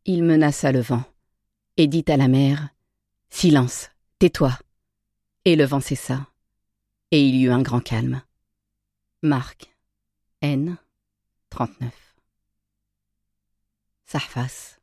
Il menaça le vent et dit à la mer « Silence, tais-toi !» Et le vent cessa, et il y eut un grand calme. Marc, N. 39. Sahfas.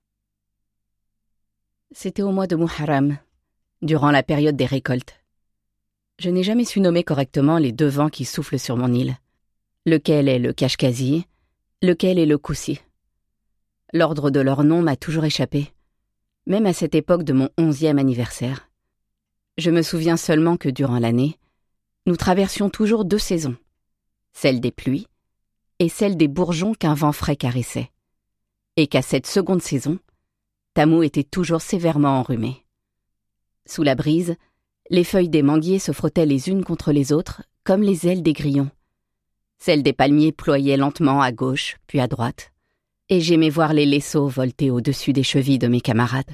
C'était au mois de Muharram, durant la période des récoltes. Je n'ai jamais su nommer correctement les deux vents qui soufflent sur mon île. Lequel est le Kashkazi, lequel est le Koussi. L'ordre de leur nom m'a toujours échappé, même à cette époque de mon 11e anniversaire. Je me souviens seulement que durant l'année, nous traversions toujours deux saisons, celle des pluies et celle des bourgeons qu'un vent frais caressait, et qu'à cette seconde saison, Tammuz était toujours sévèrement enrhumé. Sous la brise, les feuilles des manguiers se frottaient les unes contre les autres comme les ailes des grillons. Celles des palmiers ployaient lentement à gauche puis à droite, et j'aimais voir les laisseaux volter au-dessus des chevilles de mes camarades.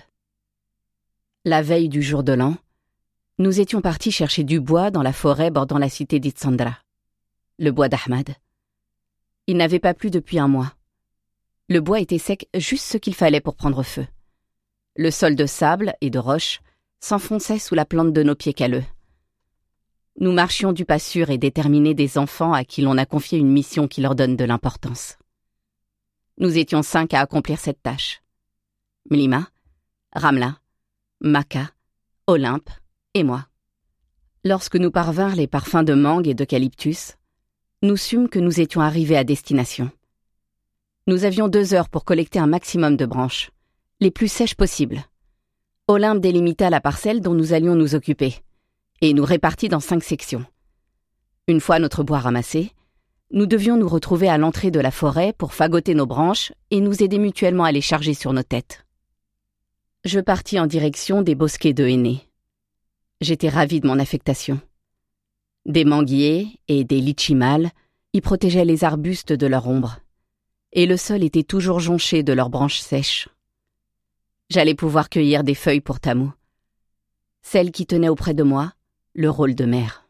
La veille du jour de l'an, nous étions partis chercher du bois dans la forêt bordant la cité d'Itsandra, le bois d'Ahmad. Il n'avait pas plu depuis un mois. Le bois était sec, juste ce qu'il fallait pour prendre feu. Le sol de sable et de roches s'enfonçait sous la plante de nos pieds calleux. Nous marchions du pas sûr et déterminé des enfants à qui l'on a confié une mission qui leur donne de l'importance. Nous étions 5 à accomplir cette tâche. Mlima, Ramla, Maka, Olympe et moi. Lorsque nous parvinrent les parfums de mangue et d'eucalyptus, nous sûmes que nous étions arrivés à destination. Nous avions 2 heures pour collecter un maximum de branches, les plus sèches possibles. Olympe délimita la parcelle dont nous allions nous occuper, et nous répartit dans 5 sections. Une fois notre bois ramassé, nous devions nous retrouver à l'entrée de la forêt pour fagoter nos branches et nous aider mutuellement à les charger sur nos têtes. Je partis en direction des bosquets de hennés. J'étais ravie de mon affectation. Des manguiers et des litchis mâles y protégeaient les arbustes de leur ombre, et le sol était toujours jonché de leurs branches sèches. J'allais pouvoir cueillir des feuilles pour Tammuz, celle qui tenait auprès de moi le rôle de mère.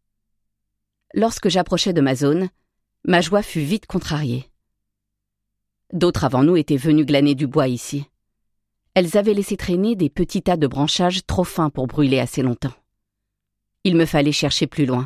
Lorsque j'approchais de ma zone, ma joie fut vite contrariée. D'autres avant nous étaient venus glaner du bois ici. Elles avaient laissé traîner des petits tas de branchages trop fins pour brûler assez longtemps. Il me fallait chercher plus loin.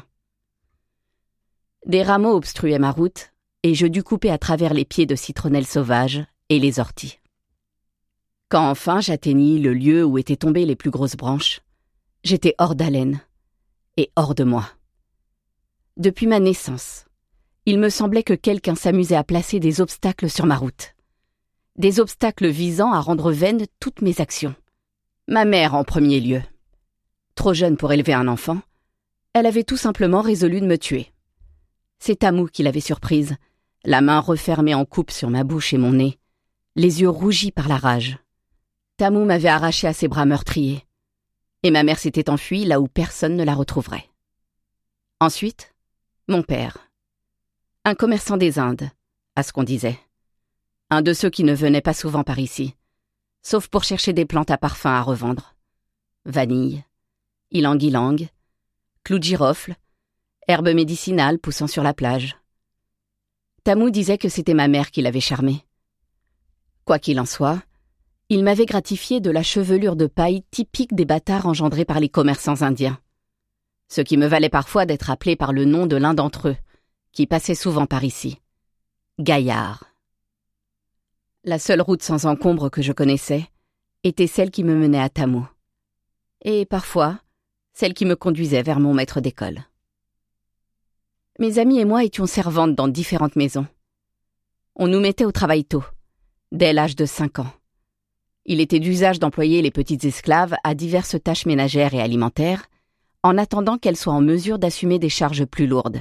Des rameaux obstruaient ma route et je dus couper à travers les pieds de citronnelles sauvages et les orties. Quand enfin j'atteignis le lieu où étaient tombées les plus grosses branches, j'étais hors d'haleine et hors de moi. Depuis ma naissance, il me semblait que quelqu'un s'amusait à placer des obstacles sur ma route. Des obstacles visant à rendre vaines toutes mes actions. Ma mère en premier lieu. Trop jeune pour élever un enfant, elle avait tout simplement résolu de me tuer. C'est Tammuz qui l'avait surprise, la main refermée en coupe sur ma bouche et mon nez, les yeux rougis par la rage. Tammuz m'avait arraché à ses bras meurtriers, et ma mère s'était enfuie là où personne ne la retrouverait. Ensuite, mon père. Un commerçant des Indes, à ce qu'on disait. Un de ceux qui ne venaient pas souvent par ici, sauf pour chercher des plantes à parfum à revendre. Vanille, ylang-ylang, clous de girofle, herbes médicinales poussant sur la plage. Tammuz disait que c'était ma mère qui l'avait charmé. Quoi qu'il en soit, il m'avait gratifié de la chevelure de paille typique des bâtards engendrés par les commerçants indiens. Ce qui me valait parfois d'être appelé par le nom de l'un d'entre eux, qui passait souvent par ici. Gaillard. La seule route sans encombre que je connaissais était celle qui me menait à Tammuz. Et parfois, celle qui me conduisait vers mon maître d'école. Mes amis et moi étions servantes dans différentes maisons. On nous mettait au travail tôt, dès l'âge de 5 ans. Il était d'usage d'employer les petites esclaves à diverses tâches ménagères et alimentaires, en attendant qu'elles soient en mesure d'assumer des charges plus lourdes.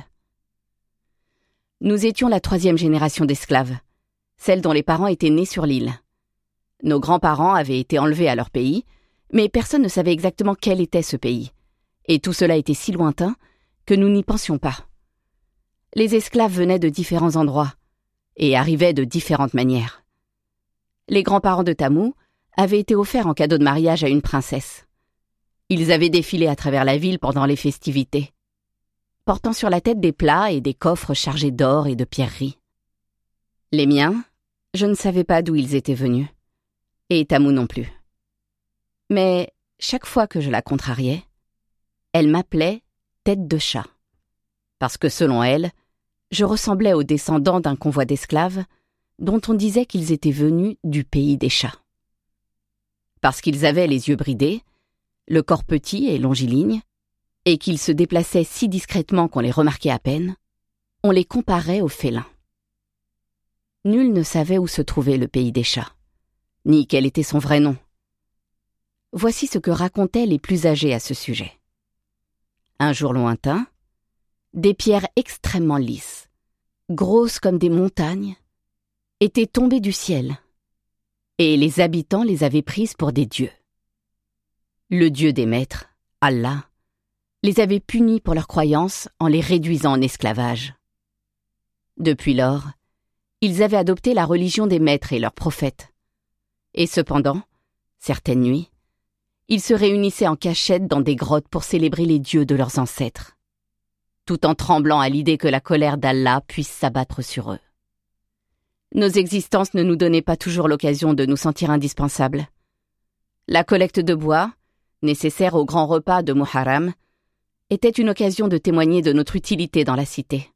Nous étions la 3e génération d'esclaves, celle dont les parents étaient nés sur l'île. Nos grands-parents avaient été enlevés à leur pays, mais personne ne savait exactement quel était ce pays, et tout cela était si lointain que nous n'y pensions pas. Les esclaves venaient de différents endroits, et arrivaient de différentes manières. Les grands-parents de Tammuz avaient été offerts en cadeau de mariage à une princesse. Ils avaient défilé à travers la ville pendant les festivités, portant sur la tête des plats et des coffres chargés d'or et de pierreries. Les miens, je ne savais pas d'où ils étaient venus. Et Tamou non plus. Mais chaque fois que je la contrariais, elle m'appelait tête de chat. Parce que selon elle, je ressemblais aux descendants d'un convoi d'esclaves dont on disait qu'ils étaient venus du pays des chats. Parce qu'ils avaient les yeux bridés, le corps petit et longiligne, et qu'ils se déplaçaient si discrètement qu'on les remarquait à peine, on les comparait aux félins. Nul ne savait où se trouvait le pays des chats, ni quel était son vrai nom. Voici ce que racontaient les plus âgés à ce sujet. Un jour lointain, des pierres extrêmement lisses, grosses comme des montagnes, étaient tombées du ciel, et les habitants les avaient prises pour des dieux. Le dieu des maîtres, Allah, les avait punis pour leur croyance en les réduisant en esclavage. Depuis lors, ils avaient adopté la religion des maîtres et leurs prophètes. Et cependant, certaines nuits, ils se réunissaient en cachette dans des grottes pour célébrer les dieux de leurs ancêtres, tout en tremblant à l'idée que la colère d'Allah puisse s'abattre sur eux. Nos existences ne nous donnaient pas toujours l'occasion de nous sentir indispensables. La collecte de bois, nécessaire au grand repas de Muharram, était une occasion de témoigner de notre utilité dans la cité.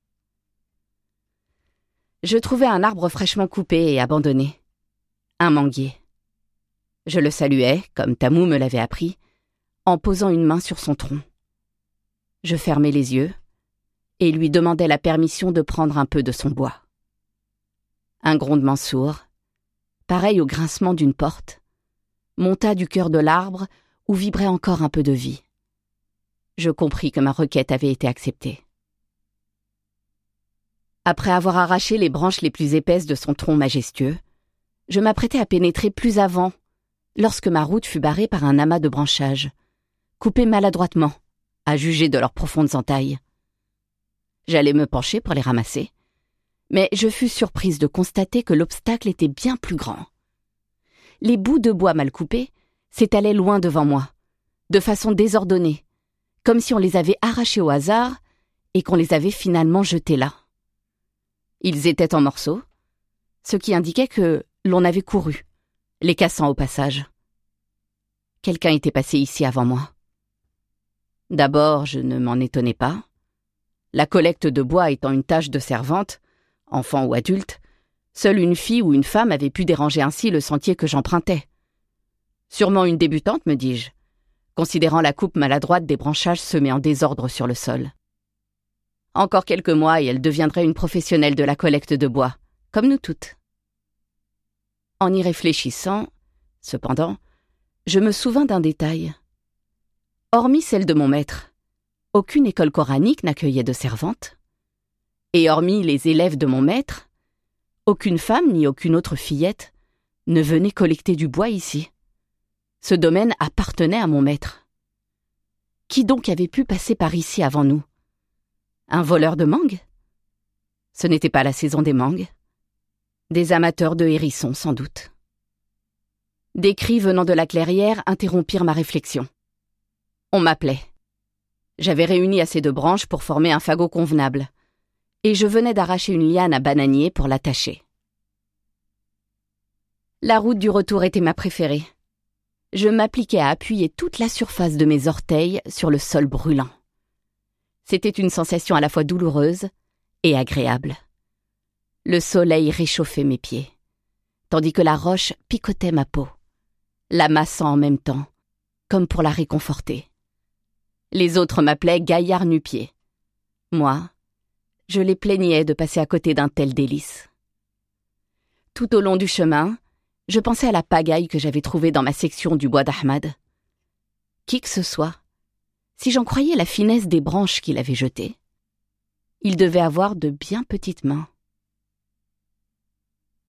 Je trouvai un arbre fraîchement coupé et abandonné, un manguier. Je le saluai, comme Tamou me l'avait appris, en posant une main sur son tronc. Je fermai les yeux et lui demandai la permission de prendre un peu de son bois. Un grondement sourd, pareil au grincement d'une porte, monta du cœur de l'arbre où vibrait encore un peu de vie. Je compris que ma requête avait été acceptée. Après avoir arraché les branches les plus épaisses de son tronc majestueux, je m'apprêtais à pénétrer plus avant, lorsque ma route fut barrée par un amas de branchages, coupés maladroitement, à juger de leurs profondes entailles. J'allais me pencher pour les ramasser, mais je fus surprise de constater que l'obstacle était bien plus grand. Les bouts de bois mal coupés s'étalaient loin devant moi, de façon désordonnée, comme si on les avait arrachés au hasard et qu'on les avait finalement jetés là. Ils étaient en morceaux, ce qui indiquait que l'on avait couru, les cassant au passage. Quelqu'un était passé ici avant moi. D'abord, je ne m'en étonnais pas. La collecte de bois étant une tâche de servante, enfant ou adulte, seule une fille ou une femme avait pu déranger ainsi le sentier que j'empruntais. Sûrement une débutante, me dis-je, considérant la coupe maladroite des branchages semés en désordre sur le sol. Encore quelques mois et elle deviendrait une professionnelle de la collecte de bois, comme nous toutes. En y réfléchissant, cependant, je me souvins d'un détail. Hormis celle de mon maître, aucune école coranique n'accueillait de servantes. Et hormis les élèves de mon maître, aucune femme ni aucune autre fillette ne venait collecter du bois ici. Ce domaine appartenait à mon maître. Qui donc avait pu passer par ici avant nous? Un voleur de mangues? Ce n'était pas la saison des mangues. Des amateurs de hérissons, sans doute. Des cris venant de la clairière interrompirent ma réflexion. On m'appelait. J'avais réuni assez de branches pour former un fagot convenable, et je venais d'arracher une liane à bananier pour l'attacher. La route du retour était ma préférée. Je m'appliquais à appuyer toute la surface de mes orteils sur le sol brûlant. C'était une sensation à la fois douloureuse et agréable. Le soleil réchauffait mes pieds, tandis que la roche picotait ma peau, la massant en même temps, comme pour la réconforter. Les autres m'appelaient gaillard nu-pied. Moi, je les plaignais de passer à côté d'un tel délice. Tout au long du chemin, je pensais à la pagaille que j'avais trouvée dans ma section du bois d'Ahmad. Qui que ce soit, si j'en croyais la finesse des branches qu'il avait jetées, il devait avoir de bien petites mains.